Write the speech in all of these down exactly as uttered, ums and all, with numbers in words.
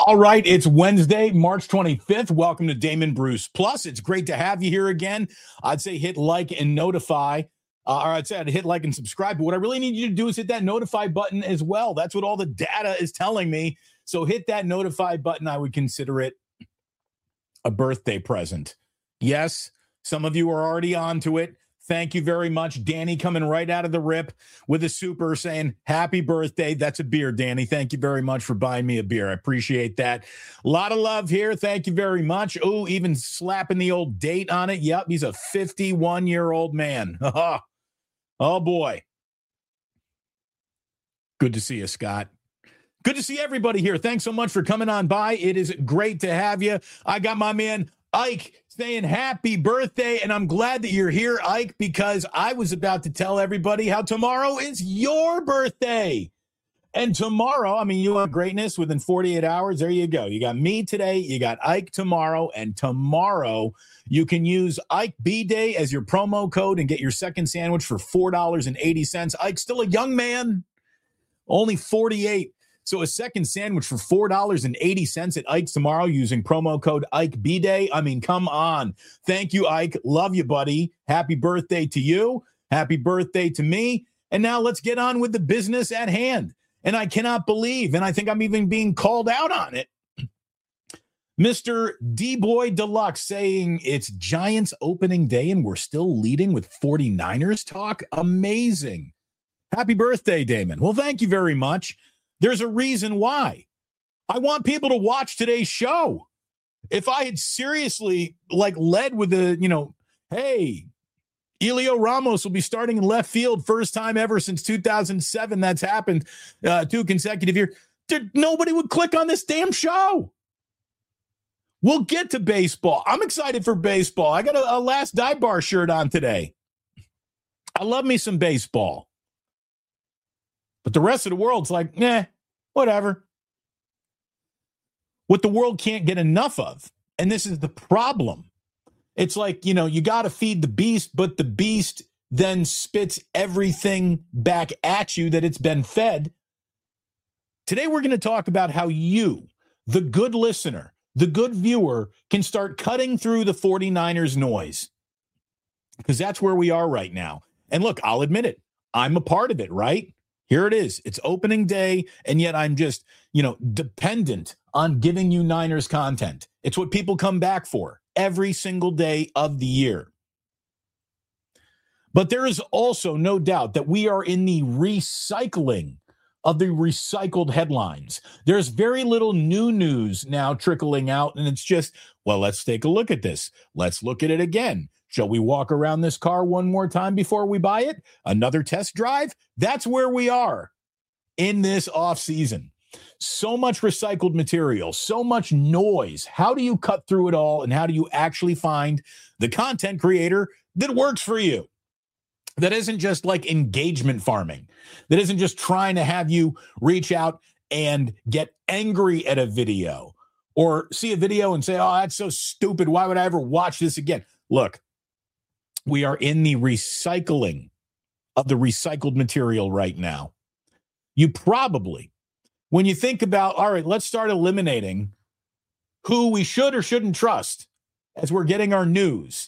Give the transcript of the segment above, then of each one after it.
All right, it's Wednesday, March twenty-fifth. Welcome to Damon Bruce Plus. It's great to have you here again. I'd say hit like and notify. Uh, or I'd say I'd hit like and subscribe. But what I really need you to do is hit that notify button as well. That's what all the data is telling me. So hit that notify button. I would consider it a birthday present. Yes, some of you are already onto it. Thank you very much. Danny coming right out of the rip with a super saying, happy birthday. That's a beer, Danny. Thank you very much for buying me a beer. I appreciate that. A lot of love here. Thank you very much. Oh, even slapping the old date on it. Yep, he's a fifty-one-year-old man. Oh, boy. Good to see you, Scott. Good to see everybody here. Thanks so much for coming on by. It is great to have you. I got my man Ike saying happy birthday, and I'm glad that you're here, Ike, because I was about to tell everybody how tomorrow is your birthday. And tomorrow, I mean, you want greatness within forty-eight hours. There you go. You got me today, you got Ike tomorrow, and tomorrow you can use Ike B-Day as your promo code and get your second sandwich for four dollars and eighty cents. Ike's still a young man, only forty-eight. So a second sandwich for four dollars and eighty cents at Ike's tomorrow using promo code Ike B-Day. I mean, come on. Thank you, Ike. Love you, buddy. Happy birthday to you. Happy birthday to me. And now let's get on with the business at hand. And I cannot believe, and I think I'm even being called out on it, Mister D-Boy Deluxe saying it's Giants opening day and we're still leading with forty-niners talk. Amazing. Happy birthday, Damon. Well, thank you very much. There's a reason why. I want people to watch today's show. If I had seriously like led with the, you know, hey, Elio Ramos will be starting in left field first time ever since two thousand seven. That's happened uh, two consecutive years. There, nobody would click on this damn show. We'll get to baseball. I'm excited for baseball. I got a, a Last Dive Bar shirt on today. I love me some baseball. But the rest of the world's like, nah, whatever. What the world can't get enough of, and this is the problem. It's like, you know, you got to feed the beast, but the beast then spits everything back at you that it's been fed. Today, we're going to talk about how you, the good listener, the good viewer, can start cutting through the forty-niners noise. Because that's where we are right now. And look, I'll admit it. I'm a part of it, right? Here it is. It's opening day, and yet I'm just, you know, dependent on giving you Niners content. It's what people come back for every single day of the year. But there is also no doubt that we are in the recycling of the recycled headlines. There's very little new news now trickling out, and it's just, well, let's take a look at this. Let's look at it again. Shall we walk around this car one more time before we buy it? Another test drive? That's where we are in this off season. So much recycled material, so much noise. How do you cut through it all, and how do you actually find the content creator that works for you? That isn't just like engagement farming. That isn't just trying to have you reach out and get angry at a video or see a video and say, oh, that's so stupid. Why would I ever watch this again? Look, we are in the recycling of the recycled material right now. You probably, when you think about, all right, let's start eliminating who we should or shouldn't trust as we're getting our news.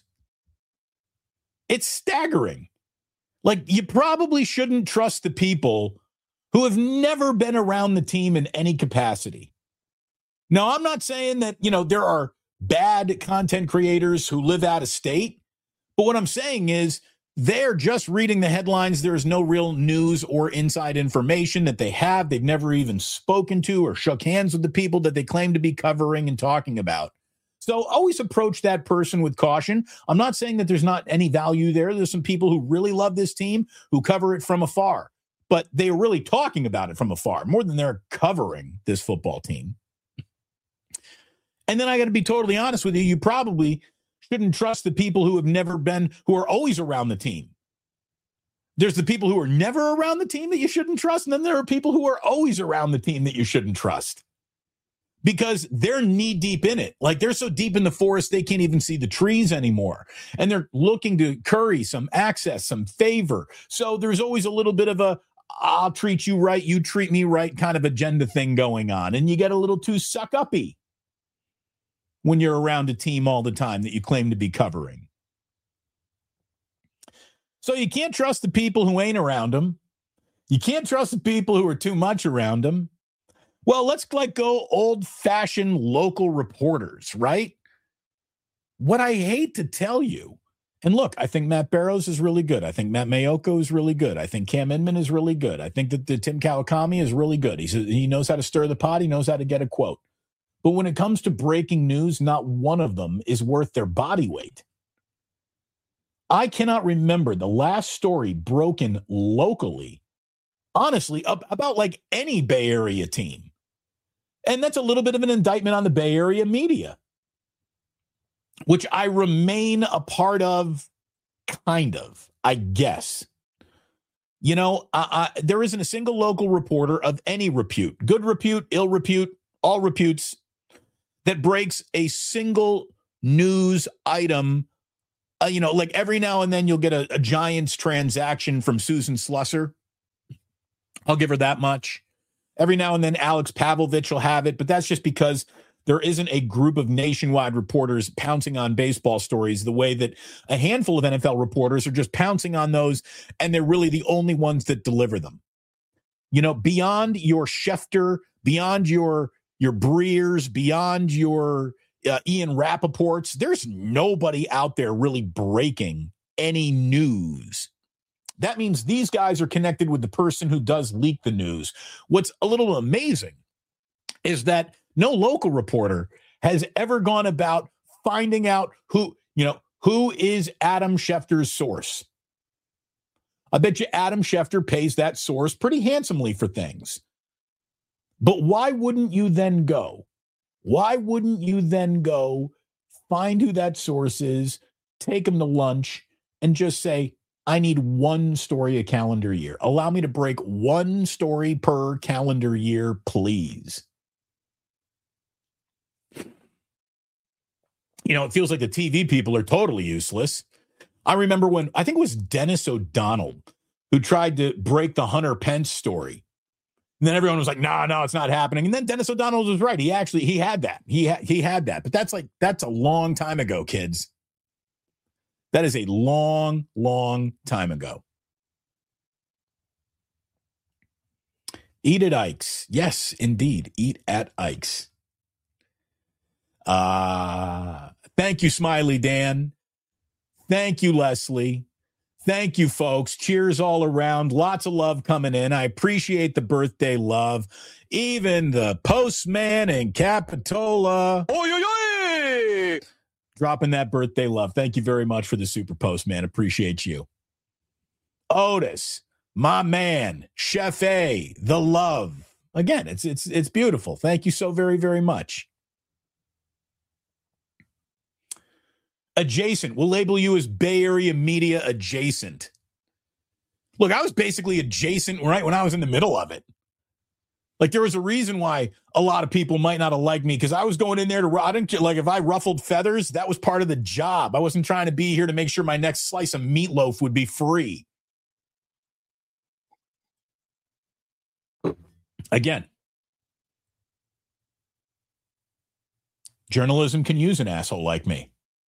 It's staggering. Like, you probably shouldn't trust the people who have never been around the team in any capacity. Now, I'm not saying that, you know, there are bad content creators who live out of state. But what I'm saying is they're just reading the headlines. There is no real news or inside information that they have. They've never even spoken to or shook hands with the people that they claim to be covering and talking about. So always approach that person with caution. I'm not saying that there's not any value there. There's some people who really love this team who cover it from afar, but they're really talking about it from afar more than they're covering this football team. And then I got to be totally honest with you. You probably shouldn't trust the people who have never been, who are always around the team. There's the people who are never around the team that you shouldn't trust. And then there are people who are always around the team that you shouldn't trust because they're knee deep in it. Like, they're so deep in the forest, they can't even see the trees anymore. And they're looking to curry some access, some favor. So there's always a little bit of a, I'll treat you right, you treat me right kind of agenda thing going on. And you get a little too suck-uppy when you're around a team all the time that you claim to be covering. So you can't trust the people who ain't around them. You can't trust the people who are too much around them. Well, let's like go old-fashioned local reporters, right? What I hate to tell you, and look, I think Matt Barrows is really good. I think Matt Mayoko is really good. I think Cam Inman is really good. I think that the Tim Kawakami is really good. He's, he knows how to stir the pot. He knows how to get a quote. But when it comes to breaking news, not one of them is worth their body weight. I cannot remember the last story broken locally, honestly, about like any Bay Area team. And that's a little bit of an indictment on the Bay Area media, which I remain a part of, kind of, I guess. You know, I, I, there isn't a single local reporter of any repute, good repute, ill repute, all reputes, that breaks a single news item. Uh, you know, like every now and then you'll get a, a Giants transaction from Susan Slusser. I'll give her that much. Every now and then Alex Pavlovich will have it, but that's just because there isn't a group of nationwide reporters pouncing on baseball stories the way that a handful of N F L reporters are just pouncing on those, and they're really the only ones that deliver them. You know, beyond your Schefter, beyond your your Breers, beyond your uh, Ian Rappaports, there's nobody out there really breaking any news. That means these guys are connected with the person who does leak the news. What's a little amazing is that no local reporter has ever gone about finding out who, you know, who is Adam Schefter's source. I bet you Adam Schefter pays that source pretty handsomely for things. But why wouldn't you then go? Why wouldn't you then go find who that source is, take him to lunch, and just say, I need one story a calendar year. Allow me to break one story per calendar year, please. You know, it feels like the T V people are totally useless. I remember when, I think it was Dennis O'Donnell who tried to break the Hunter Pence story. And then everyone was like, no, nah, no, it's not happening. And then Dennis O'Donnell was right. He actually, he had that. He, ha- he had that. But that's like, that's a long time ago, kids. That is a long, long time ago. Eat at Ike's. Yes, indeed. Eat at Ike's. Uh, thank you, Smiley Dan. Thank you, Leslie. Thank you, folks. Cheers all around. Lots of love coming in. I appreciate the birthday love. Even the postman in Capitola. Oy, oy, oy! Dropping that birthday love. Thank you very much for the super postman. Appreciate you. Otis, my man, Chef A, the love. Again, it's it's it's beautiful. Thank you so very, very much. Adjacent. We'll label you as Bay Area media adjacent. Look, I was basically adjacent right when I was in the middle of it. Like, there was a reason why a lot of people might not have liked me, because I was going in there to, I didn't like, if I ruffled feathers, that was part of the job. I wasn't trying to be here to make sure my next slice of meatloaf would be free. Again, journalism can use an asshole like me.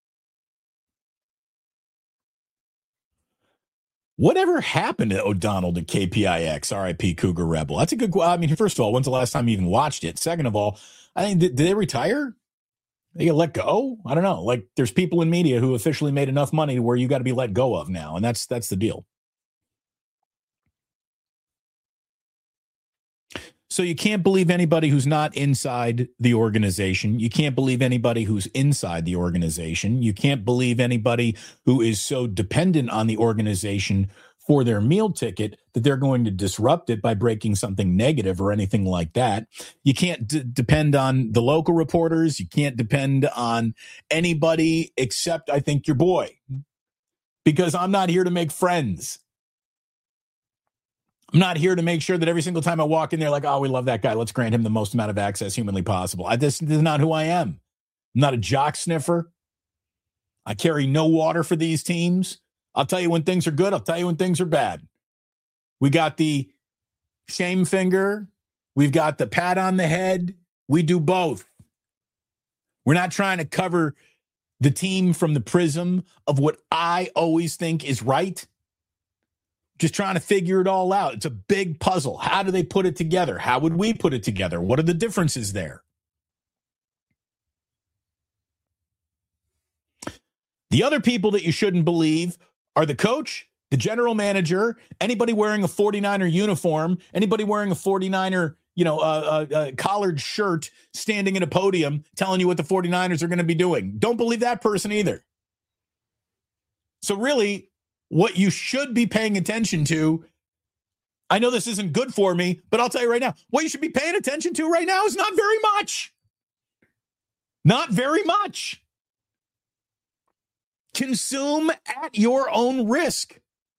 Whatever happened to O'Donnell to K P I X, R I P Cougar Rebel? That's a good, I mean, first of all, when's the last time you even watched it? Second of all, I think, did, did they retire? They get let go? I don't know. Like, there's people in media who officially made enough money where you got to be let go of now. And that's, that's the deal. So you can't believe anybody who's not inside the organization. You can't believe anybody who's inside the organization. You can't believe anybody who is so dependent on the organization for their meal ticket that they're going to disrupt it by breaking something negative or anything like that. You can't d- depend on the local reporters. You can't depend on anybody except, I think, your boy, because I'm not here to make friends. I'm not here to make sure that every single time I walk in there, like, oh, we love that guy, let's grant him the most amount of access humanly possible. I, this, this is not who I am. I'm not a jock sniffer. I carry no water for these teams. I'll tell you when things are good. I'll tell you when things are bad. We got the shame finger. We've got the pat on the head. We do both. We're not trying to cover the team from the prism of what I always think is right. Just trying to figure it all out. It's a big puzzle. How do they put it together? How would we put it together? What are the differences there? The other people that you shouldn't believe are the coach, the general manager, anybody wearing a forty-niner uniform, anybody wearing a forty-niner, you know, uh, uh, uh, collared shirt, standing at a podium telling you what the forty-niners are going to be doing. Don't believe that person either. So really, what you should be paying attention to, I know this isn't good for me, but I'll tell you right now, what you should be paying attention to right now is not very much. Not very much. Consume at your own risk.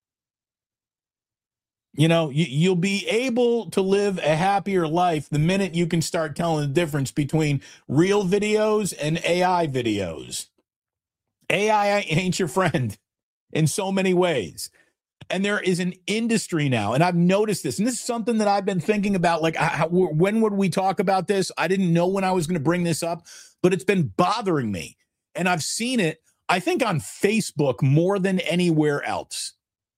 You know, you, you'll be able to live a happier life the minute you can start telling the difference between real videos and A I videos. A I ain't your friend in so many ways. And there is an industry now, and I've noticed this, and this is something that I've been thinking about, like, how, when would we talk about this? I didn't know when I was going to bring this up, but it's been bothering me. And I've seen it, I think, on Facebook more than anywhere else.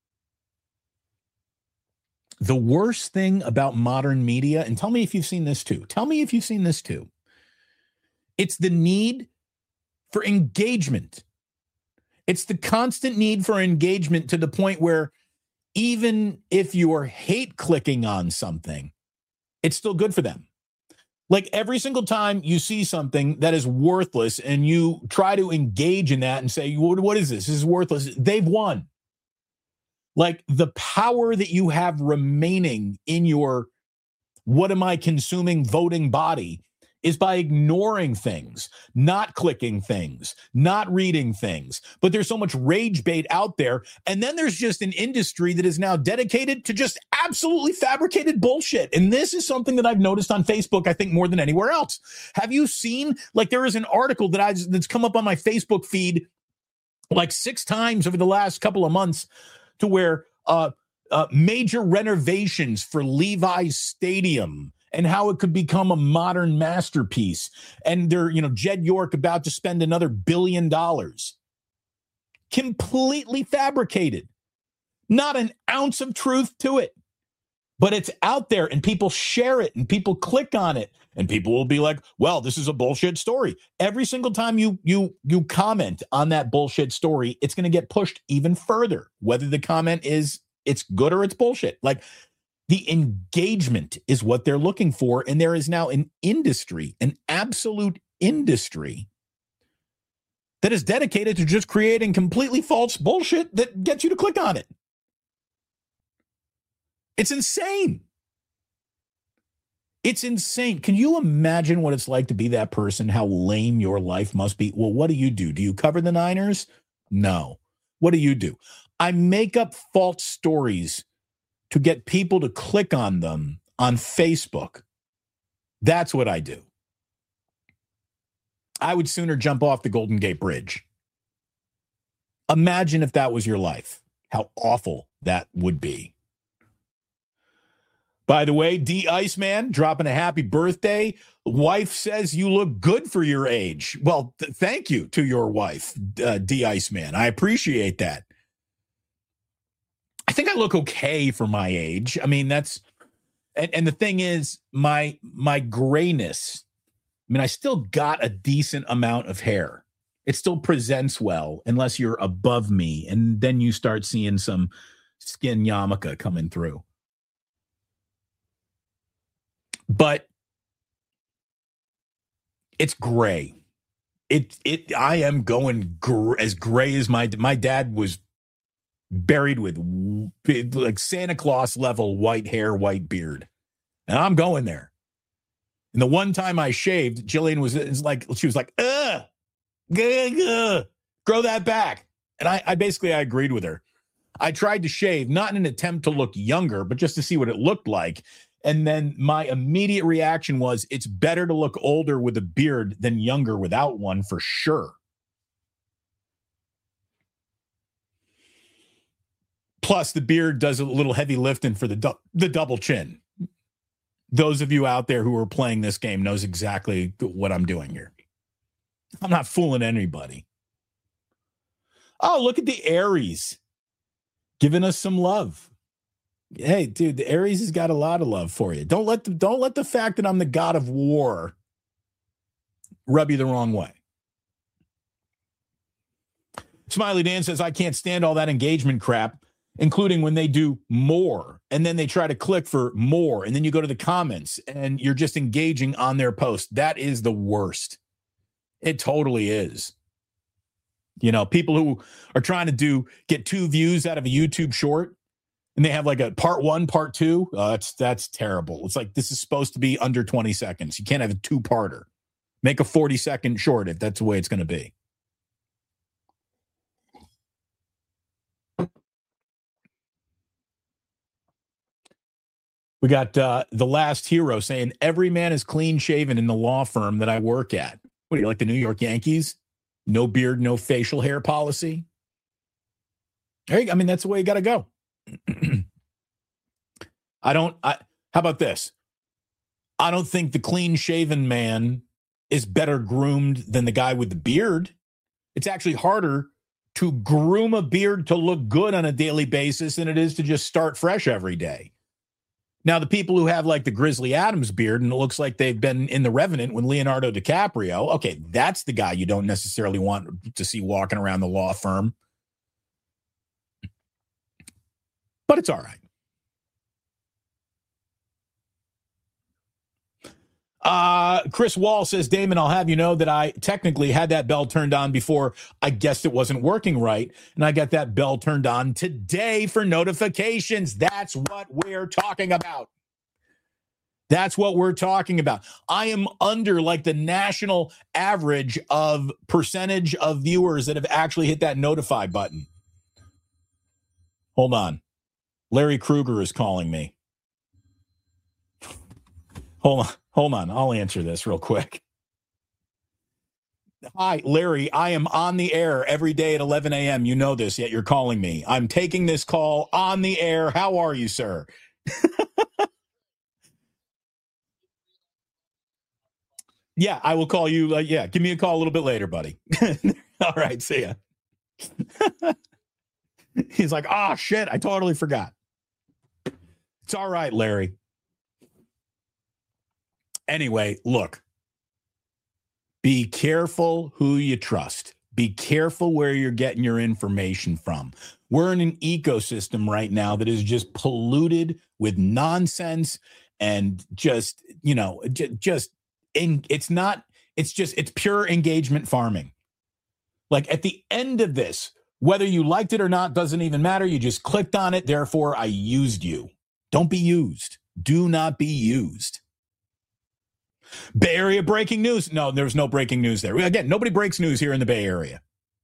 The worst thing about modern media, and tell me if you've seen this too. Tell me if you've seen this too. It's the need for engagement. It's the constant need for engagement to the point where even if you're hate clicking on something, it's still good for them. Like every single time you see something that is worthless and you try to engage in that and say, what is this? This is worthless. They've won. Like the power that you have remaining in your what am I consuming voting body is by ignoring things, not clicking things, not reading things. But there's so much rage bait out there. And then there's just an industry that is now dedicated to just absolutely fabricated bullshit. And this is something that I've noticed on Facebook, I think, more than anywhere else. Have you seen, like, there is an article that I that's come up on my Facebook feed like six times over the last couple of months to where uh, uh, major renovations for Levi's Stadium and how it could become a modern masterpiece. And they're, you know, Jed York about to spend another billion dollars. Completely fabricated. Not an ounce of truth to it. But it's out there and people share it and people click on it. And people will be like, well, this is a bullshit story. Every single time you you you comment on that bullshit story, it's going to get pushed even further. Whether the comment is it's good or it's bullshit. Like, the engagement is what they're looking for. And there is now an industry, an absolute industry that is dedicated to just creating completely false bullshit that gets you to click on it. It's insane. It's insane. Can you imagine what it's like to be that person? How lame your life must be? Well, what do you do? Do you cover the Niners? No. What do you do? I make up false stories to get people to click on them on Facebook. That's what I do. I would sooner jump off the Golden Gate Bridge. Imagine if that was your life. How awful that would be. By the way, D Iceman dropping a happy birthday. Wife says you look good for your age. Well, th- thank you to your wife, uh, D Iceman. I appreciate that. I think I look okay for my age. I mean, that's, and, and the thing is, my my grayness, I mean, I still got a decent amount of hair. It still presents well, unless you're above me, and then you start seeing some skin yarmulke coming through. But it's gray. It it I am going gr- as gray as my my dad was buried with like Santa Claus level white hair, white beard. And I'm going there. And the one time I shaved, Jillian was, was like, she was like, ugh, ugh, ugh, grow that back. And I, I basically, I agreed with her. I tried to shave, not in an attempt to look younger, but just to see what it looked like. And then my immediate reaction was, it's better to look older with a beard than younger without one, for sure. Plus, the beard does a little heavy lifting for the du- the double chin. those of you out there who are playing this game knows exactly what I'm doing here. I'm not fooling anybody. Oh, look at the Aries giving us some love. Hey, dude, the Aries has got a lot of love for you. Don't let the, don't let the fact that I'm the god of war rub you the wrong way. Smiley Dan says, I can't stand all that engagement crap, including when they do more, and then they try to click for more, and then you go to the comments, and you're just engaging on their post. That is the worst. It totally is. You know, people who are trying to do get two views out of a YouTube short, and they have like a part one, part two. Uh, that's, that's terrible. It's like, this is supposed to be under twenty seconds. You can't have a two-parter. Make a forty-second short if that's the way it's going to be. We got uh, The Last Hero saying, every man is clean-shaven in the law firm that I work at. What, do you like the New York Yankees? No beard, no facial hair policy? Hey, I mean, that's the way you got to go. I don't, I, how about this? I don't think the clean-shaven man is better groomed than the guy with the beard. It's actually harder to groom a beard to look good on a daily basis than it is to just start fresh every day. Now, the people who have like the Grizzly Adams beard and it looks like they've been in The Revenant with Leonardo DiCaprio, okay, that's the guy you don't necessarily want to see walking around the law firm. But it's all right. Uh, Chris Wall says, Damon, I'll have you know that I technically had that bell turned on before I guessed it wasn't working right. And I got that bell turned on today for notifications. That's what we're talking about. That's what we're talking about. I am under like the national average of percentage of viewers that have actually hit that notify button. Hold on. Larry Kruger is calling me. Hold on. Hold on. I'll answer this real quick. Hi, Larry. I am on the air every day at eleven a.m. You know this, yet you're calling me. I'm taking this call on the air. How are you, sir? Yeah, I will call you. Uh, yeah, give me a call a little bit later, buddy. All right. See ya. He's like, oh, shit. I totally forgot. It's all right, Larry. Anyway, look, be careful who you trust. Be careful where you're getting your information from. We're in an ecosystem right now that is just polluted with nonsense and just, you know, j- just in, it's not, it's just, it's pure engagement farming. Like at the end of this, whether you liked it or not, doesn't even matter. You just clicked on it. Therefore, I used you. Don't be used. Do not be used. Bay Area breaking news. No, there's no breaking news there. Again, nobody breaks news here in the Bay Area.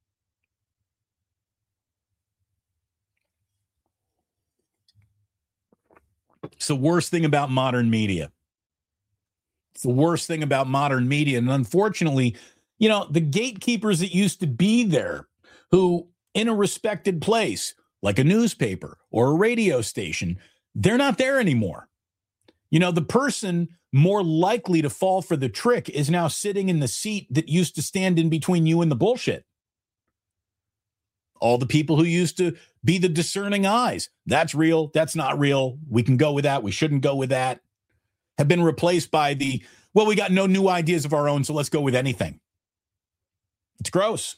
It's the worst thing about modern media. It's the worst thing about modern media. And unfortunately, you know, the gatekeepers that used to be there who in a respected place, like a newspaper or a radio station, they're not there anymore. You know, the person more likely to fall for the trick is now sitting in the seat that used to stand in between you and the bullshit. All the people who used to be the discerning eyes. That's real. That's not real. We can go with that. We shouldn't go with that. Have been replaced by the, well, we got no new ideas of our own, so let's go with anything. It's gross.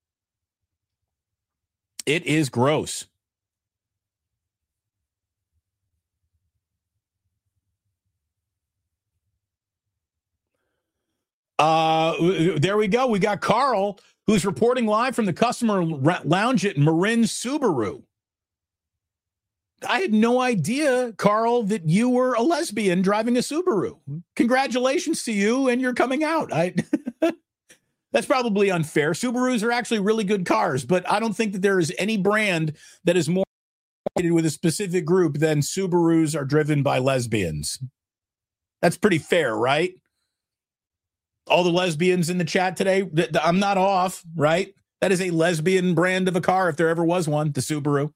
It is gross. Uh, there we go. We got Carl, who's reporting live from the customer lounge at Marin Subaru. I had no idea, Carl, that you were a lesbian driving a Subaru. Congratulations to you, and you're coming out. I That's probably unfair. Subarus are actually really good cars, but I don't think that there is any brand that is more associated with a specific group than Subarus are driven by lesbians. That's pretty fair, right? All the lesbians in the chat today, I'm not off, right? That is a lesbian brand of a car if there ever was one, the Subaru.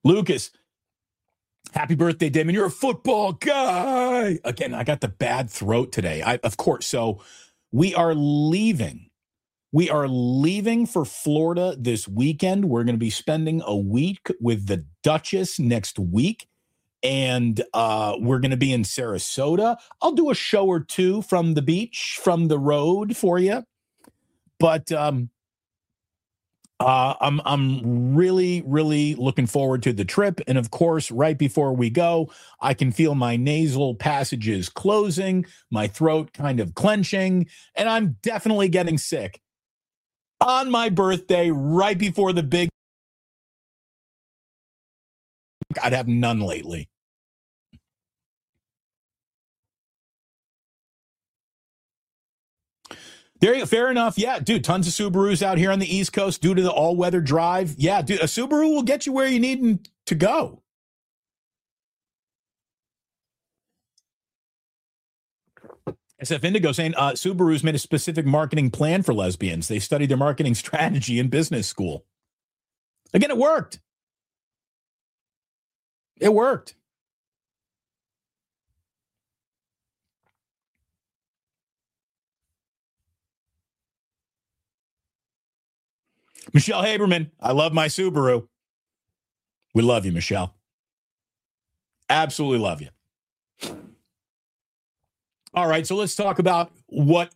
Lucas, happy birthday, Damon. You're a football guy. Again, I got the bad throat today. I, of course. So we are leaving. We are leaving for Florida this weekend. We're going to be spending a week with the Duchess next week. And uh, we're going to be in Sarasota. I'll do a show or two from the beach, from the road for you. But um, uh, I'm I'm really, really looking forward to the trip. And, of course, right before we go, I can feel my nasal passages closing, my throat kind of clenching, and I'm definitely getting sick. On my birthday, right before the big, I'd have none lately. There you go. Fair enough. Yeah, dude, tons of Subarus out here on the East Coast due to the all-weather drive. Yeah, dude, a Subaru will get you where you need to go. S F Indigo saying uh, Subaru's made a specific marketing plan for lesbians. They studied their marketing strategy in business school. Again, it worked. It worked. Michelle Haberman, I love my Subaru. We love you, Michelle. Absolutely love you. All right, so let's talk about what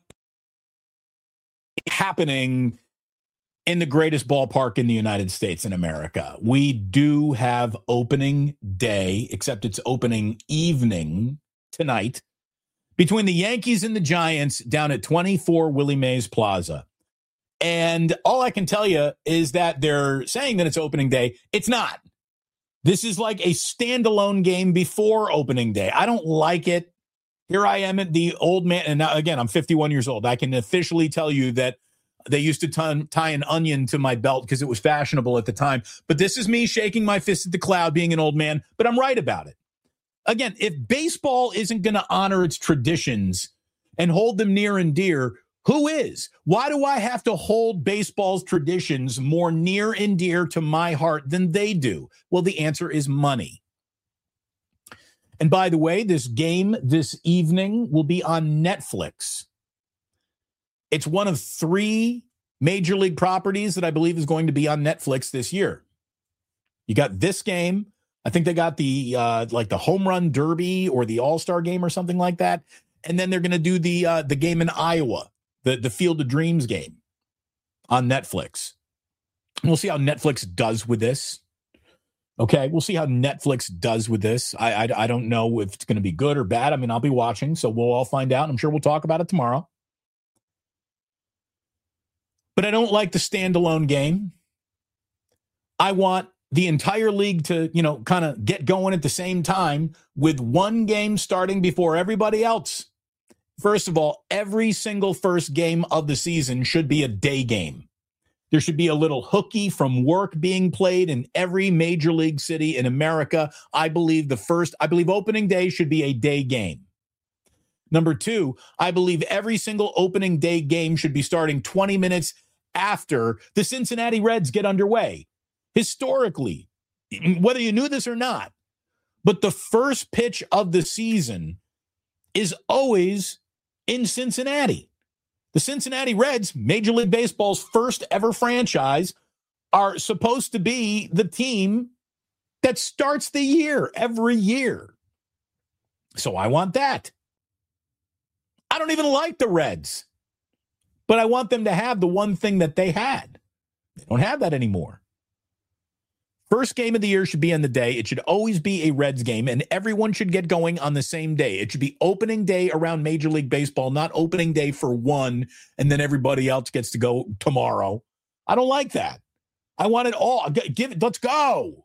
is happening in the greatest ballpark in the United States in America. We do have opening day, except it's opening evening tonight, between the Yankees and the Giants down at twenty-four Willie Mays Plaza. And all I can tell you is that they're saying that it's opening day. It's not. This is like a standalone game before opening day. I don't like it. Here I am at the old man. And now, again, I'm fifty-one years old. I can officially tell you that they used to t- tie an onion to my belt because it was fashionable at the time. But this is me shaking my fist at the cloud, being an old man. But I'm right about it. Again, if baseball isn't going to honor its traditions and hold them near and dear, who is? Why do I have to hold baseball's traditions more near and dear to my heart than they do? Well, the answer is money. And by the way, this game this evening will be on Netflix. It's one of three major league properties that I believe is going to be on Netflix this year. You got this game. I think they got the uh, like the home run derby or the all-star game or something like that. And then they're going to do the uh, the game in Iowa, the, the Field of Dreams game on Netflix. We'll see how Netflix does with this. Okay, we'll see how Netflix does with this. I, I, I don't know if it's going to be good or bad. I mean, I'll be watching, so we'll all find out. I'm sure we'll talk about it tomorrow. But I don't like the standalone game. I want the entire league to, you know, kind of get going at the same time with one game starting before everybody else. First of all, every single first game of the season should be a day game. There should be a little hooky from work being played in every major league city in America. I believe the first, I believe opening day should be a day game. Number two, I believe every single opening day game should be starting twenty minutes after the Cincinnati Reds get underway. Historically, whether you knew this or not, but the first pitch of the season is always in Cincinnati. The Cincinnati Reds, Major League Baseball's first ever franchise, are supposed to be the team that starts the year every year. So I want that. I don't even like the Reds, but I want them to have the one thing that they had. They don't have that anymore. First game of the year should be on the day. It should always be a Reds game, and everyone should get going on the same day. It should be opening day around Major League Baseball, not opening day for one, and then everybody else gets to go tomorrow. I don't like that. I want it all. Give it. Let's go.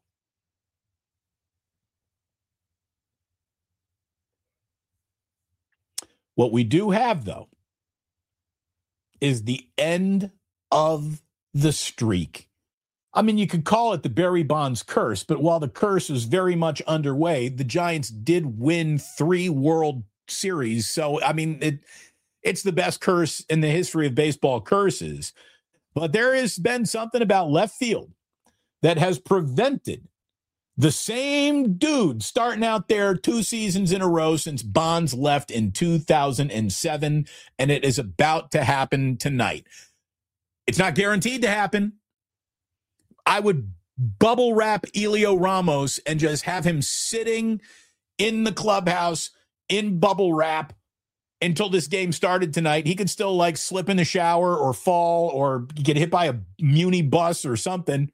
What we do have, though, is the end of the streak. I mean, you could call it the Barry Bonds curse, but while the curse is very much underway, the Giants did win three World Series. So, I mean, it it's the best curse in the history of baseball curses. But there has been something about left field that has prevented The same dude starting out there two seasons in a row since Bonds left in two thousand seven, and it is about to happen tonight. It's not guaranteed to happen. I would bubble wrap Elio Ramos and just have him sitting in the clubhouse in bubble wrap until this game started tonight. He could still like slip in the shower or fall or get hit by a Muni bus or something.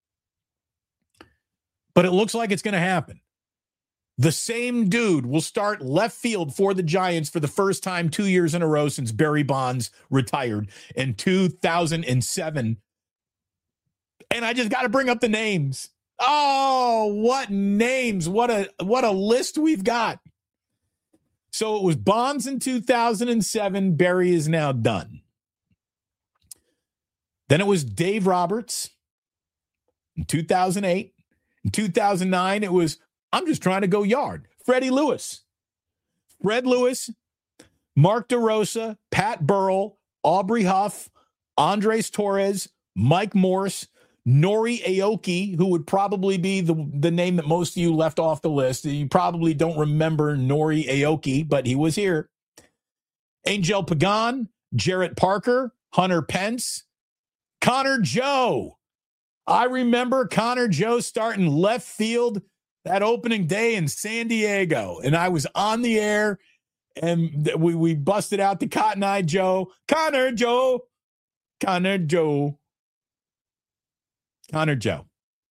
But it looks like it's going to happen. The same dude will start left field for the Giants for the first time two years in a row since Barry Bonds retired in two thousand seven. And I just got to bring up the names. Oh, what names. What a what a list we've got. So it was Bonds in two thousand seven. Barry is now done. Then it was Dave Roberts in two thousand eight. In two thousand nine, it was, I'm just trying to go yard. Freddie Lewis. Fred Lewis, Mark DeRosa, Pat Burrell, Aubrey Huff, Andres Torres, Mike Morse, Nori Aoki, who would probably be the, the name that most of you left off the list. You probably don't remember Nori Aoki, but he was here. Angel Pagan, Jarrett Parker, Hunter Pence, Connor Joe. I remember Connor Joe starting left field that opening day in San Diego, and I was on the air, and we, we busted out the Cotton Eye Joe. Connor Joe. Connor Joe. Connor Joe.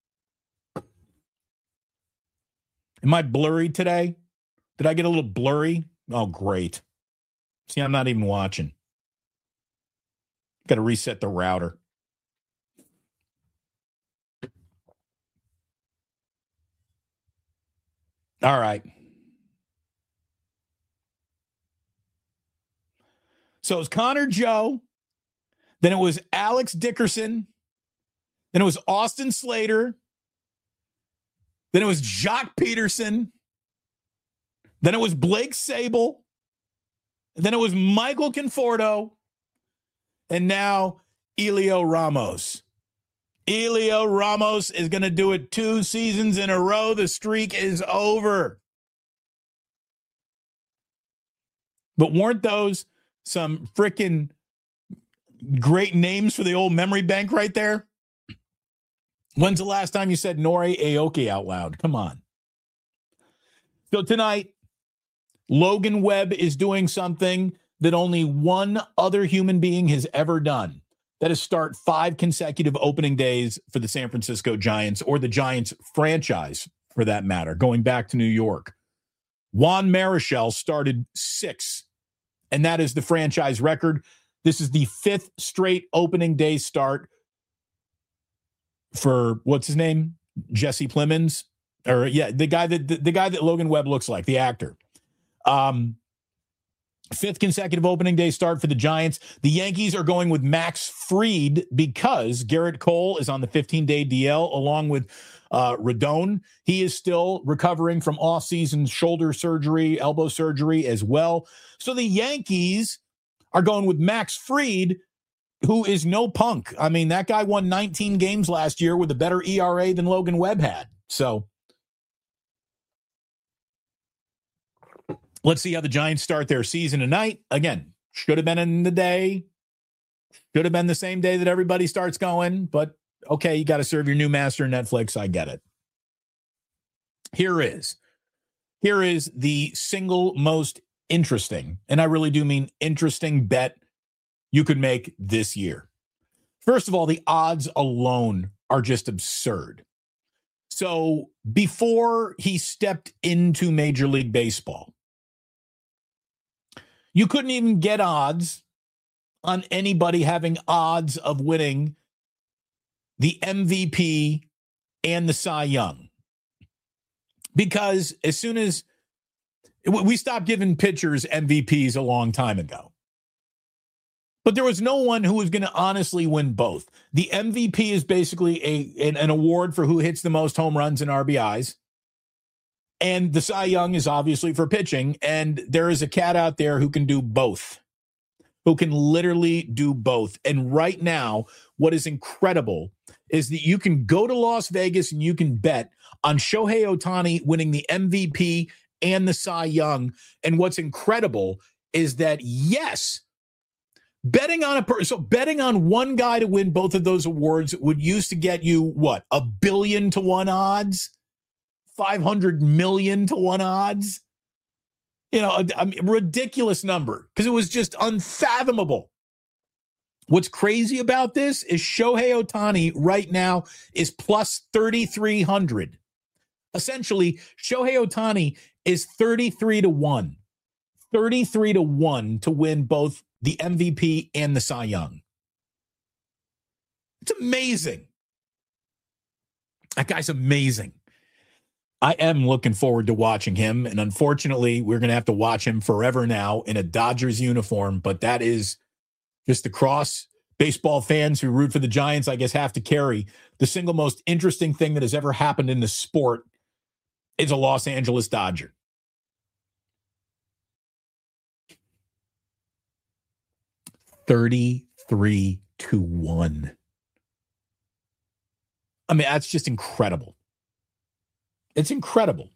Am I blurry today? Did I get a little blurry? Oh, great. See, I'm not even watching. Got to reset the router. All right. So it was Connor Joe. Then it was Alex Dickerson. Then it was Austin Slater. Then it was Jock Peterson. Then it was Blake Sable. Then it was Michael Conforto. And now Elio Ramos. Elio Ramos is going to do it two seasons in a row. The streak is over. But weren't those some freaking great names for the old memory bank right there? When's the last time you said Nori Aoki out loud? Come on. So tonight, Logan Webb is doing something that only one other human being has ever done. That is start five consecutive opening days for the San Francisco Giants, or the Giants franchise, for that matter, going back to New York. Juan Marichal started six, and that is the franchise record. This is the fifth straight opening day start for, what's his name? Jesse Plemons? Or, yeah, the guy that the, the guy that Logan Webb looks like, the actor. Um, Fifth consecutive opening day start for the Giants. The Yankees are going with Max Fried because Garrett Cole is on the fifteen-day D L along with uh, Rodon. He is still recovering from off-season shoulder surgery, elbow surgery as well. So the Yankees are going with Max Fried, who is no punk. I mean, that guy won nineteen games last year with a better E R A than Logan Webb had. So let's see how the Giants start their season tonight. Again, should have been in the day. Should have been the same day that everybody starts going. But, okay, you got to serve your new master Netflix. I get it. Here is. Here is the single most interesting, and I really do mean interesting, bet you could make this year. First of all, the odds alone are just absurd. So before he stepped into Major League Baseball, you couldn't even get odds on anybody having odds of winning the M V P and the Cy Young. Because as soon as we stopped giving pitchers M V Ps a long time ago. But there was no one who was going to honestly win both. The M V P is basically a an, an award for who hits the most home runs and R B Is. And the Cy Young is obviously for pitching, and there is a cat out there who can do both. who can literally do both. And right now, what is incredible is that you can go to Las Vegas and you can bet on Shohei Ohtani winning the M V P and the Cy Young. And what's incredible is that, yes, betting on a person, so betting on one guy to win both of those awards would used to get you, what, a billion to one odds? five hundred million to one odds? You know, a, a ridiculous number because it was just unfathomable. What's crazy about this is Shohei Ohtani right now is plus thirty-three hundred. Essentially, Shohei Ohtani is thirty-three to one. thirty-three to one to win both the M V P and the Cy Young. It's amazing. That guy's amazing. I am looking forward to watching him, and unfortunately, we're going to have to watch him forever now in a Dodgers uniform, but that is just the cross baseball fans who root for the Giants, I guess, have to carry. The single most interesting thing that has ever happened in the sport is a Los Angeles Dodger. thirty-three to one. I mean, that's just incredible. It's incredible.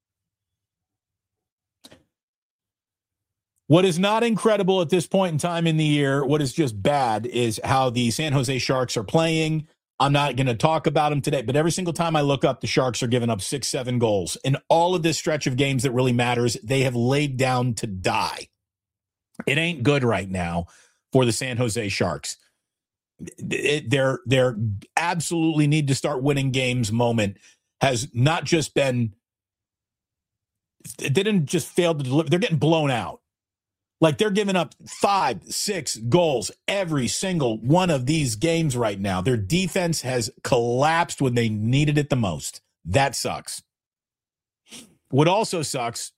What is not incredible at this point in time in the year, what is just bad, is how the San Jose Sharks are playing. I'm not going to talk about them today, but every single time I look up, the Sharks are giving up six, seven goals. In all of this stretch of games that really matters, they have laid down to die. It ain't good right now for the San Jose Sharks. It, they're, they're absolutely need to start winning games moment has not just been, they didn't just fail to deliver, they're getting blown out. Like they're giving up five, six goals every single one of these games right now. Their defense has collapsed when they needed it the most. That sucks. What also sucks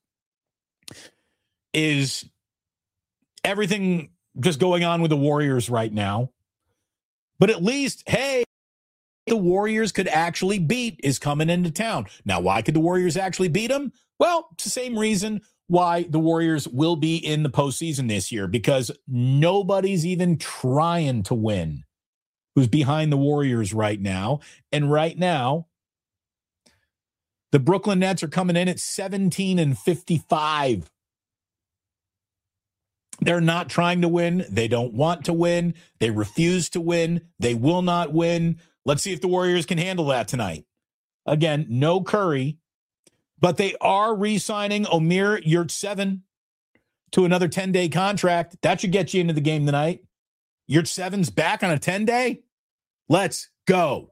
is everything just going on with the Warriors right now. But at least, hey, the Warriors could actually beat is coming into town. Now, why could the Warriors actually beat them? Well, it's the same reason why the Warriors will be in the postseason this year, because nobody's even trying to win who's behind the Warriors right now. And right now, the Brooklyn Nets are coming in at seventeen and fifty-five. They're not trying to win. They don't want to win. They refuse to win. They will not win. Let's see if the Warriors can handle that tonight. Again, no Curry, but they are re-signing Omer Yurtseven to another ten-day contract. That should get you into the game tonight. Yurtseven's back on a ten-day? Let's go.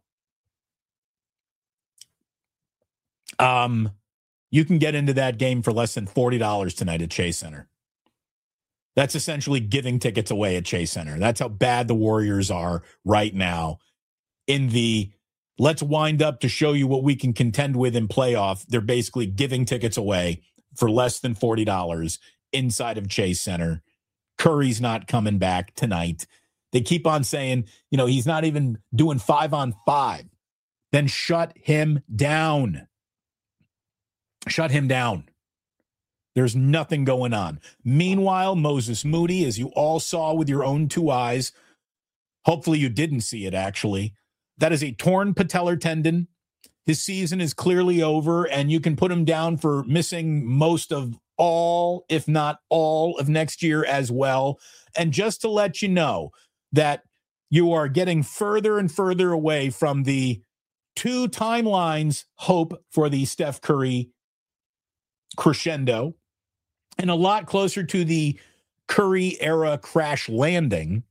Um, you can get into that game for less than forty dollars tonight at Chase Center. That's essentially giving tickets away at Chase Center. That's how bad the Warriors are right now. In the let's wind up to show you what we can contend with in playoff, they're basically giving tickets away for less than forty dollars inside of Chase Center. Curry's not coming back tonight. They keep on saying, you know, he's not even doing five on five. Then shut him down. Shut him down. There's nothing going on. Meanwhile, Moses Moody, as you all saw with your own two eyes, hopefully you didn't see it actually, that is a torn patellar tendon. His season is clearly over, and you can put him down for missing most of all, if not all, of next year as well. And just to let you know that you are getting further and further away from the two timelines hope for the Steph Curry crescendo and a lot closer to the Curry era crash landing.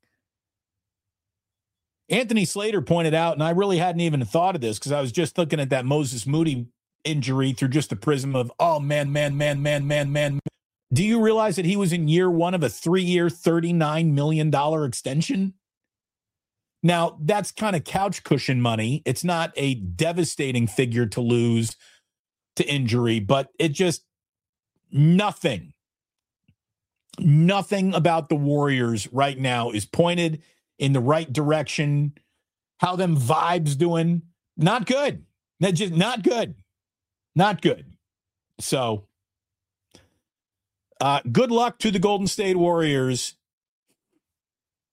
Anthony Slater pointed out, and I really hadn't even thought of this because I was just looking at that Moses Moody injury through just the prism of, oh, man, man, man, man, man, man. Do you realize that he was in year one of a three-year, thirty-nine million dollars extension? Now, that's kind of couch cushion money. It's not a devastating figure to lose to injury, but it just nothing, nothing about the Warriors right now is pointed in the right direction. How them vibes doing? Not good. That's just not good. Not good. So, uh, good luck to the Golden State Warriors.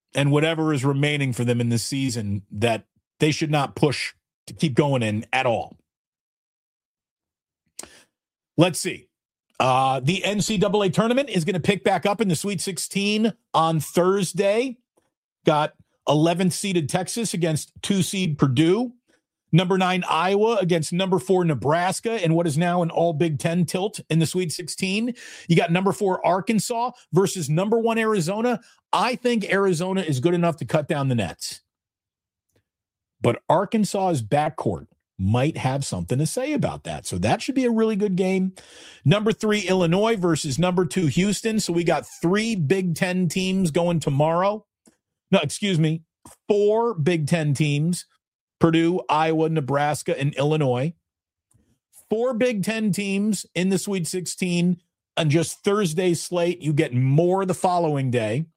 and whatever is remaining for them in this season that they should not push to keep going in at all. Let's see. Uh, the N C double A tournament is going to pick back up in the Sweet sixteen on Thursday. Got eleventh seeded Texas against two seed Purdue. Number nine Iowa against number four Nebraska in what is now an all Big Ten tilt in the Sweet sixteen. You got number four Arkansas versus number one Arizona. I think Arizona is good enough to cut down the nets. But Arkansas's backcourt might have something to say about that. So that should be a really good game. Number three Illinois versus number two Houston. So we got three Big Ten teams going tomorrow. No, excuse me, four Big Ten teams. Purdue, Iowa, Nebraska, and Illinois. Four Big Ten teams in the Sweet sixteen on just Thursday's slate. You get more the following day.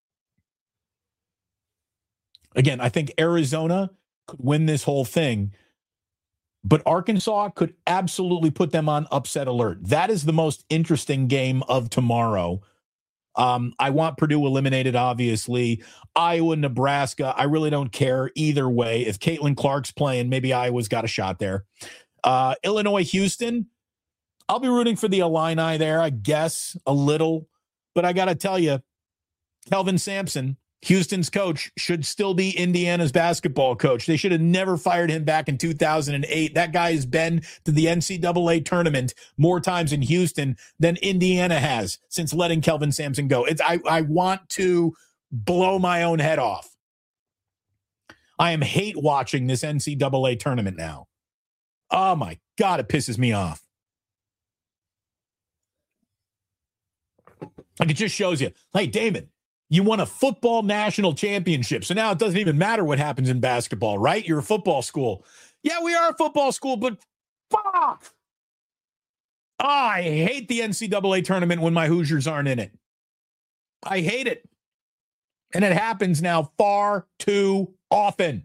Again, I think Arizona could win this whole thing, but Arkansas could absolutely put them on upset alert. That is the most interesting game of tomorrow. Um, I want Purdue eliminated, obviously. Iowa, Nebraska, I really don't care either way. If Caitlin Clark's playing, maybe Iowa's got a shot there. Uh, Illinois, Houston, I'll be rooting for the Illini there, I guess, a little. But I got to tell you, Kelvin Sampson, Houston's coach, should still be Indiana's basketball coach. They should have never fired him back in two thousand eight. That guy has been to the N C double A tournament more times in Houston than Indiana has since letting Kelvin Sampson go. It's, I, I want to blow my own head off. I am hate watching this N C double A tournament now. Oh, my God, it pisses me off. Like, it just shows you, hey, Damon, you won a football national championship. So now it doesn't even matter what happens in basketball, right? You're a football school. Yeah, we are a football school, but fuck. Oh, I hate the N C double A tournament when my Hoosiers aren't in it. I hate it. And it happens now far too often.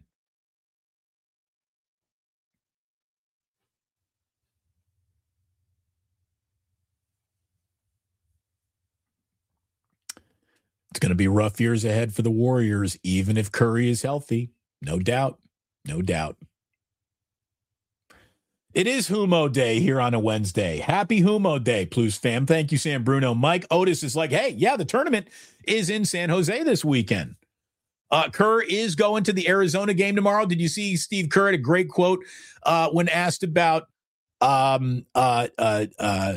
It's going to be rough years ahead for the Warriors, even if Curry is healthy. No doubt. No doubt. It is Humo Day here on a Wednesday. Happy Humo Day, Plus fam. Thank you, Sam Bruno. Mike Otis is like, hey, yeah, the tournament is in San Jose this weekend. Uh, Kerr is going to the Arizona game tomorrow. Did you see Steve Kerr had a great quote uh, when asked about um, uh, uh, uh,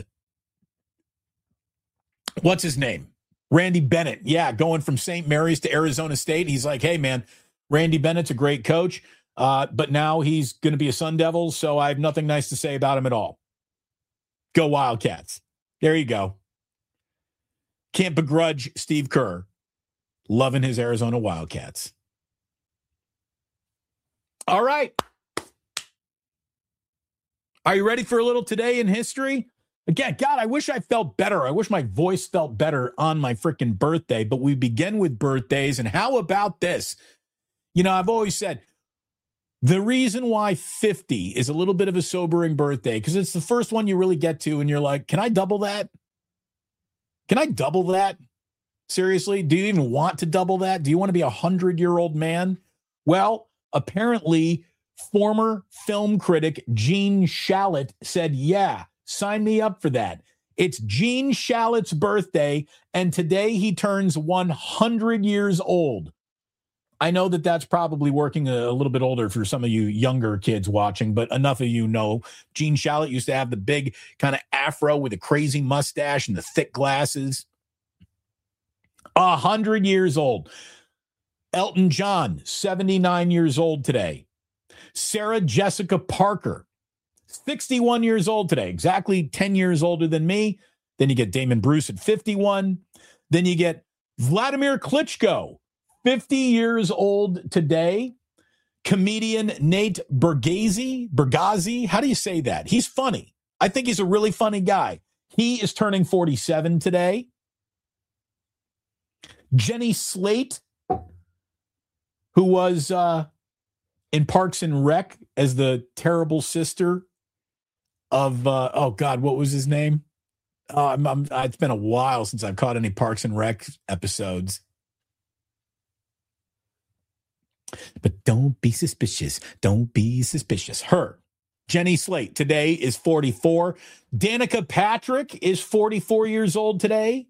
what's his name? Randy Bennett. Yeah, going from Saint Mary's to Arizona State. He's like, hey, man, Randy Bennett's a great coach, uh, but now he's going to be a Sun Devil, so I have nothing nice to say about him at all. Go Wildcats. There you go. Can't begrudge Steve Kerr loving his Arizona Wildcats. All right. Are you ready for a little Today in History? Again, God, I wish I felt better. I wish my voice felt better on my freaking birthday, but we begin with birthdays. And how about this? You know, I've always said the reason why fifty is a little bit of a sobering birthday, because it's the first one you really get to, and you're like, can I double that? Can I double that? Seriously? Do you even want to double that? Do you want to be a hundred-year-old man? Well, apparently, former film critic Gene Shalit said, yeah, sign me up for that. It's Gene Shalit's birthday, and today he turns one hundred years old. I know that that's probably working a, a little bit older for some of you younger kids watching, but enough of you know Gene Shalit used to have the big kind of afro with a crazy mustache and the thick glasses. A hundred years old. Elton John, seventy-nine years old today. Sarah Jessica Parker, sixty-one years old today, exactly ten years older than me. Then you get Damon Bruce at fifty-one. Then you get Vladimir Klitschko, fifty years old today. Comedian Nate Bargatze, Bargatze, how do you say that? He's funny. I think he's a really funny guy. He is turning forty-seven today. Jenny Slate, who was uh, in Parks and Rec as the terrible sister of, uh, oh God, what was his name? Uh, I'm, I'm, it's been a while since I've caught any Parks and Rec episodes. But don't be suspicious. Don't be suspicious. Her, Jenny Slate, today is forty-four. Danica Patrick is forty-four years old today.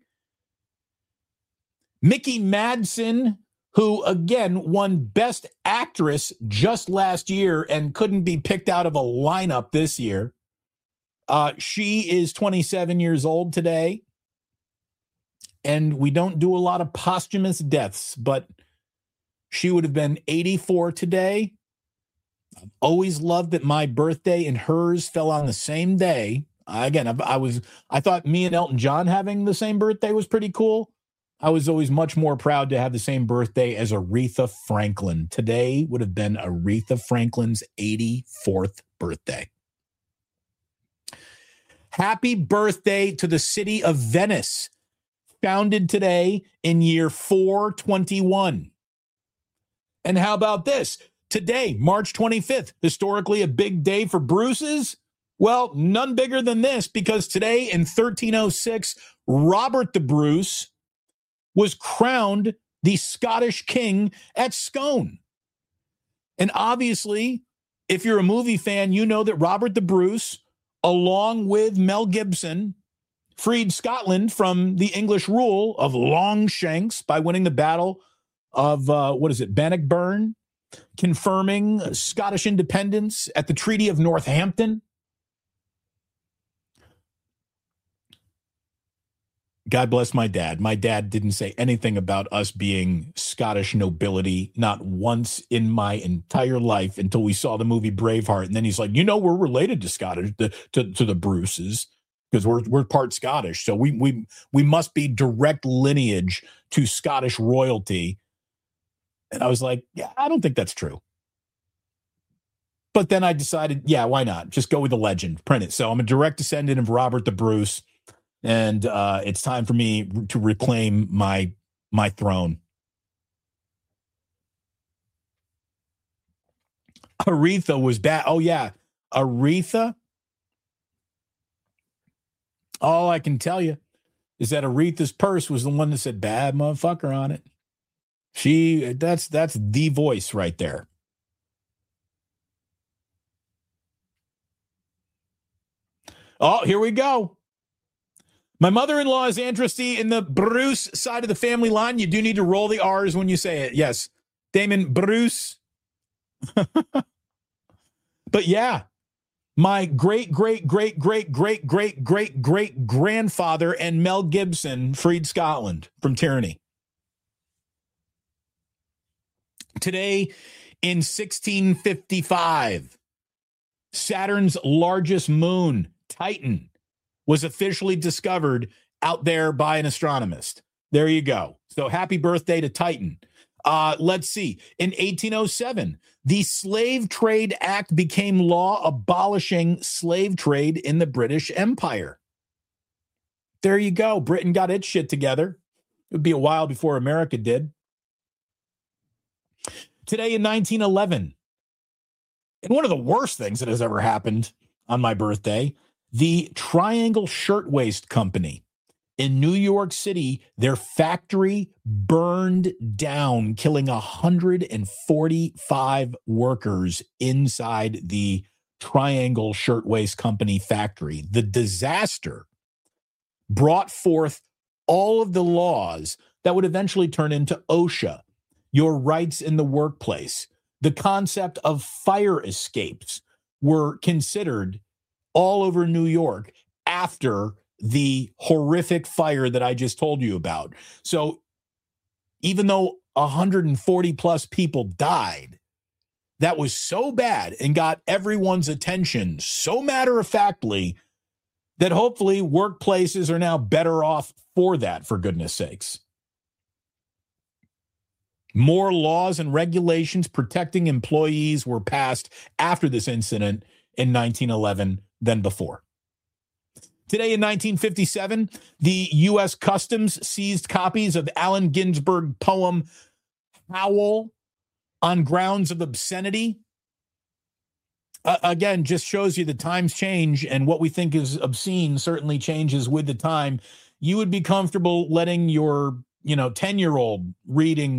Mickey Madsen, who, again, won Best Actress just last year and couldn't be picked out of a lineup this year. Uh, she is twenty-seven years old today. And we don't do a lot of posthumous deaths, but she would have been eighty-four today. I've always loved that my birthday and hers fell on the same day. Again, I, I was I thought me and Elton John having the same birthday was pretty cool. I was always much more proud to have the same birthday as Aretha Franklin. Today would have been Aretha Franklin's eighty-fourth birthday. Happy birthday to the city of Venice, founded today in year four twenty-one. And how about this? Today, March twenty-fifth, historically a big day for Bruce's. Well, none bigger than this, because today in thirteen oh six, Robert the Bruce was crowned the Scottish king at Scone. And obviously, if you're a movie fan, you know that Robert the Bruce, along with Mel Gibson, freed Scotland from the English rule of Longshanks by winning the battle of, uh, what is it, Bannockburn, confirming Scottish independence at the Treaty of Northampton. God bless my dad. My dad didn't say anything about us being Scottish nobility, not once in my entire life, until we saw the movie Braveheart. And then he's like, you know, we're related to Scottish, to, to, to the Bruces, because we're we're part Scottish. So we we we must be direct lineage to Scottish royalty. And I was like, yeah, I don't think that's true. But then I decided, yeah, why not? Just go with the legend, print it. So I'm a direct descendant of Robert the Bruce. And uh, it's time for me to reclaim my my throne. Aretha was bad. Oh, yeah. Aretha. All I can tell you is that Aretha's purse was the one that said bad motherfucker on it. She, that's, that's the voice right there. Oh, here we go. My mother-in-law is Andrasty in the Bruce side of the family line. You do need to roll the R's when you say it. Yes. Damon Bruce. But yeah, my great, great, great, great, great, great, great, great grandfather and Mel Gibson freed Scotland from tyranny. Today in sixteen fifty-five, Saturn's largest moon, Titan, was officially discovered out there by an astronomist. There you go. So happy birthday to Titan. Uh, let's see. In eighteen oh seven, the Slave Trade Act became law, abolishing slave trade in the British Empire. There you go. Britain got its shit together. It would be a while before America did. Today in nineteen eleven, and one of the worst things that has ever happened on my birthday, the Triangle Shirtwaist Company in New York City, their factory burned down, killing one hundred forty-five workers inside the Triangle Shirtwaist Company factory. The disaster brought forth all of the laws that would eventually turn into OSHA, your rights in the workplace. The concept of fire escapes were considered all over New York after the horrific fire that I just told you about. So even though one hundred forty plus people died, that was so bad and got everyone's attention so matter-of-factly that hopefully workplaces are now better off for that, for goodness sakes. More laws and regulations protecting employees were passed after this incident in nineteen eleven than before. Today in nineteen fifty-seven, the U S Customs seized copies of Allen Ginsberg's poem Howl on grounds of obscenity. Uh, again, just shows you the times change, and what we think is obscene certainly changes with the time. You would be comfortable letting your, you know, ten-year-old reading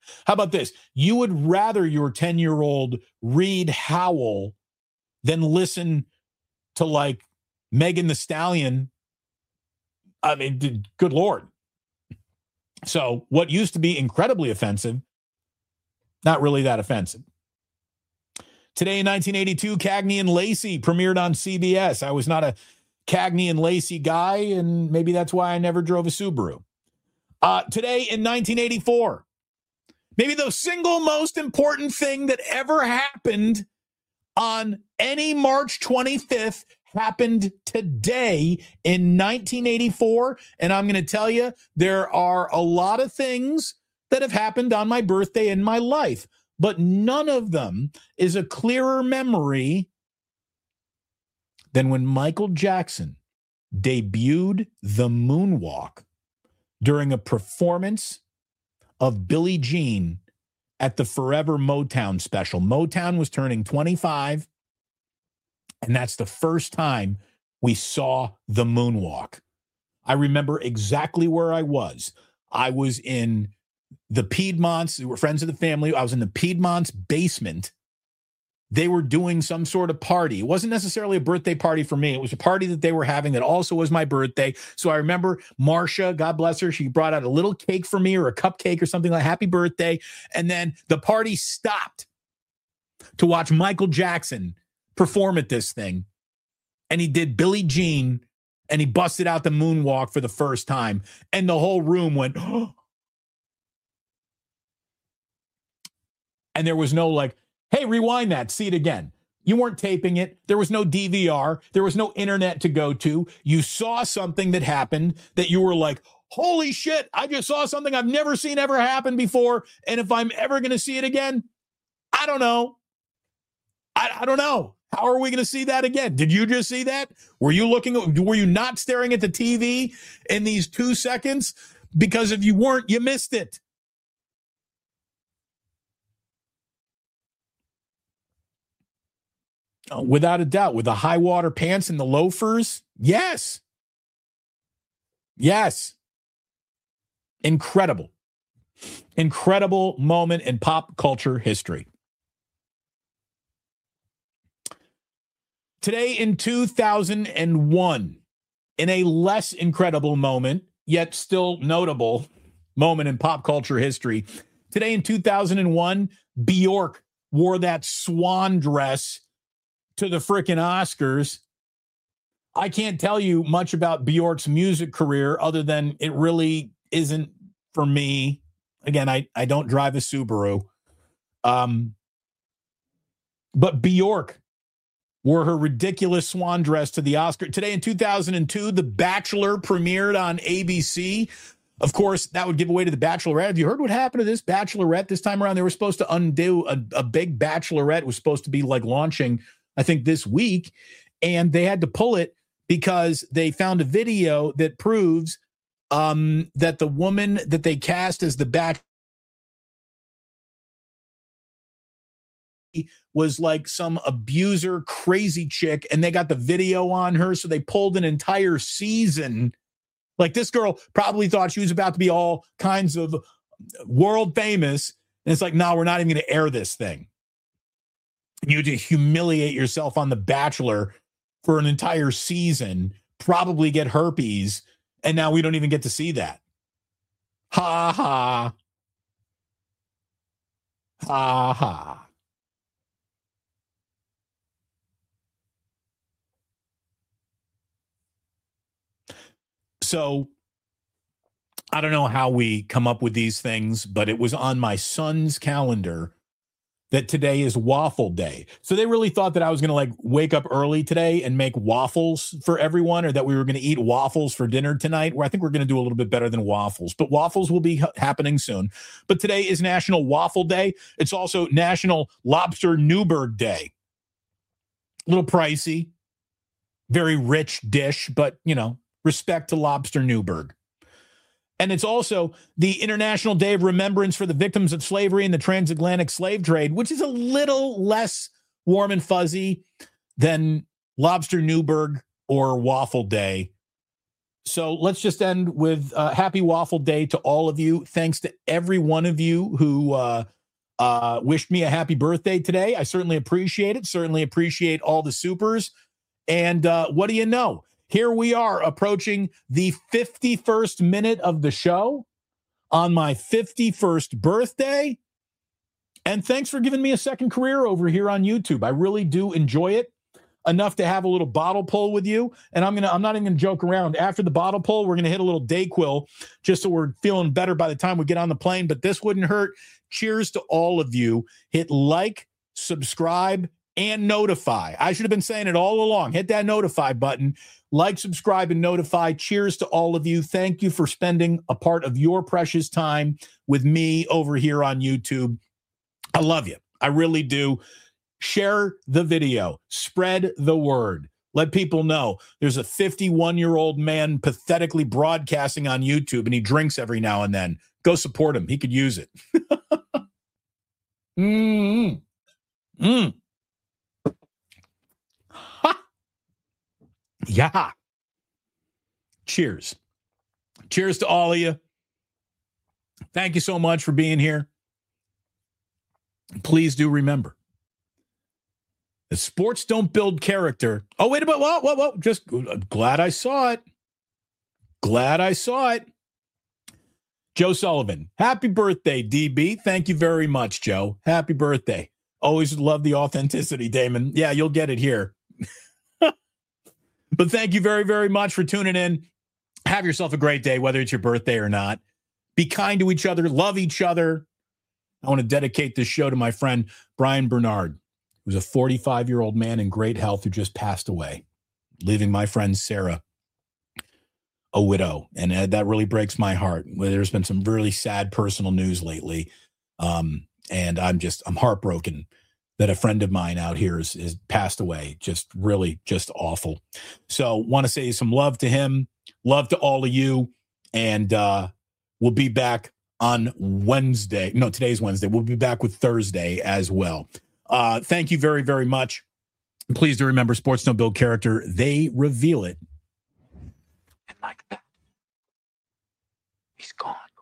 How about this? You would rather your ten-year-old read Howl than listen to like Megan Thee Stallion. I mean, good Lord. So what used to be incredibly offensive, not really that offensive. Today in nineteen eighty-two, Cagney and Lacey premiered on C B S. I was not a Cagney and Lacey guy, and maybe that's why I never drove a Subaru. Uh, today in nineteen eighty-four, maybe the single most important thing that ever happened on any March twenty-fifth happened today in nineteen eighty-four. And I'm going to tell you, there are a lot of things that have happened on my birthday in my life, but none of them is a clearer memory than when Michael Jackson debuted the moonwalk during a performance of Billie Jean at the Forever Motown special. Motown was turning twenty-five, and that's the first time we saw the moonwalk. I remember exactly where I was. I was in the Piedmonts. We were friends of the family. I was in the Piedmonts basement. They were doing some sort of party. It wasn't necessarily a birthday party for me. It was a party that they were having that also was my birthday. So I remember Marsha, God bless her, she brought out a little cake for me or a cupcake or something like happy birthday. And then the party stopped to watch Michael Jackson perform at this thing. And he did Billie Jean and he busted out the moonwalk for the first time. And the whole room went, oh. And there was no like, hey, rewind that, see it again. You weren't taping it. There was no D V R. There was no internet to go to. You saw something that happened that you were like, holy shit, I just saw something I've never seen ever happen before. And if I'm ever going to see it again, I don't know. I, I don't know. How are we going to see that again? Did you just see that? Were you looking, were you not staring at the T V in these two seconds? Because if you weren't, you missed it. Without a doubt, with the high water pants and the loafers. Yes. Yes. Incredible. Incredible moment in pop culture history. Today in two thousand one, in a less incredible moment, yet still notable moment in pop culture history. Today in two thousand one, Bjork wore that swan dress to the frickin' Oscars. I can't tell you much about Bjork's music career other than it really isn't for me. Again, I, I don't drive a Subaru. Um, but Bjork wore her ridiculous swan dress to the Oscar. Today in two thousand two, The Bachelor premiered on A B C. Of course, that would give away to The Bachelorette. Have you heard what happened to this Bachelorette this time around? They were supposed to undo a, a big Bachelorette. It was supposed to be like launching, I think, this week, and they had to pull it because they found a video that proves um, that the woman that they cast as the Bachelor was like some abuser, crazy chick, and they got the video on her, so they pulled an entire season. Like, this girl probably thought she was about to be all kinds of world famous, and it's like, no, we're not even going to air this thing. You to humiliate yourself on The Bachelor for an entire season, probably get herpes, and now we don't even get to see that. Ha ha. Ha ha. So I don't know how we come up with these things, but it was on my son's calendar that today is waffle day. So they really thought that I was going to like wake up early today and make waffles for everyone, or that we were going to eat waffles for dinner tonight, where I think we're going to do a little bit better than waffles, but waffles will be ha- happening soon. But today is National Waffle Day. It's also National Lobster Newburg Day. A little pricey, very rich dish, but you know, respect to Lobster Newburg. And it's also the International Day of Remembrance for the Victims of Slavery and the Transatlantic Slave Trade, which is a little less warm and fuzzy than Lobster Newburg or Waffle Day. So let's just end with uh, happy waffle day to all of you. Thanks to every one of you who uh, uh, wished me a happy birthday today. I certainly appreciate it. Certainly appreciate all the supers. And uh, what do you know? Here we are approaching the fifty-first minute of the show on my fifty-first birthday. And thanks for giving me a second career over here on YouTube. I really do enjoy it enough to have a little bottle pull with you. And I'm gonna, I'm not even gonna joke around. After the bottle pull, we're gonna hit a little Dayquil just so we're feeling better by the time we get on the plane. But this wouldn't hurt. Cheers to all of you. Hit like, subscribe, and notify. I should have been saying it all along. Hit that notify button. Like, subscribe, and notify. Cheers to all of you. Thank you for spending a part of your precious time with me over here on YouTube. I love you. I really do. Share the video. Spread the word. Let people know there's a fifty-one-year-old man pathetically broadcasting on YouTube, and he drinks every now and then. Go support him. He could use it. mm. Mm. Ha. Yeah. Cheers. Cheers to all of you. Thank you so much for being here. Please do remember, the sports don't build character. Oh, wait a minute. Whoa, whoa, whoa. Just glad I saw it. Glad I saw it. Joe Sullivan. Happy birthday, D B. Thank you very much, Joe. Happy birthday. Always love the authenticity, Damon. Yeah, you'll get it here. But thank you very, very much for tuning in. Have yourself a great day, whether it's your birthday or not. Be kind to each other. Love each other. I want to dedicate this show to my friend, Brian Bernard, who's a forty-five-year-old man in great health who just passed away, leaving my friend Sarah a widow. And uh, that really breaks my heart. There's been some really sad personal news lately. Um, and I'm just, I'm heartbroken that a friend of mine out here is, is passed away. Just really, just awful. So want to say some love to him, love to all of you. And uh, we'll be back on Wednesday. No, today's Wednesday. We'll be back with Thursday as well. Uh, thank you very, very much. Please do remember, sports don't build character. They reveal it. And like that, he's gone.